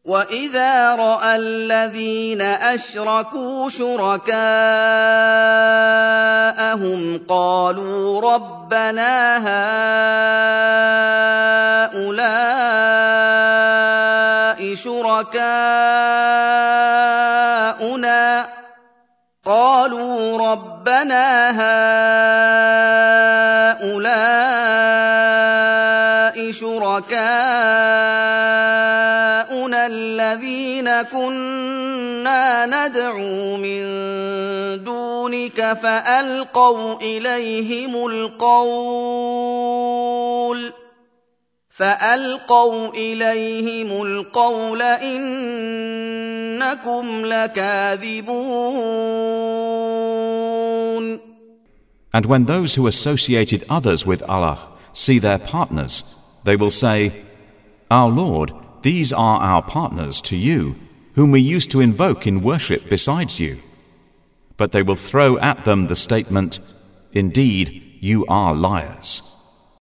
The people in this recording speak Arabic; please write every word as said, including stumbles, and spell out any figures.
وَإِذَا رَأَى الَّذِينَ أَشْرَكُوا شُرَكَاءَهُمْ قَالُوا رَبَّنَا هَٰؤُلَاءِ شُرَكَاؤُنَا قَالُوا رَبَّنَا هَٰؤُلَاءِ شُرَكَاؤُنَا الَّذِينَ كُنَّا نَدْعُو مِن دُونِكَ فَأَلْقَوْا إِلَيْهِمُ الْقَوْلَ فَأَلْقَوْا إِلَيْهِمُ الْقَوْلَ إِنَّكُمْ لَكَاذِبُونَ. And when those who associated others with Allah see their partners, they will say, Our Lord, these are our partners to you, whom we used to invoke in worship besides you. But they will throw at them the statement, Indeed, you are liars.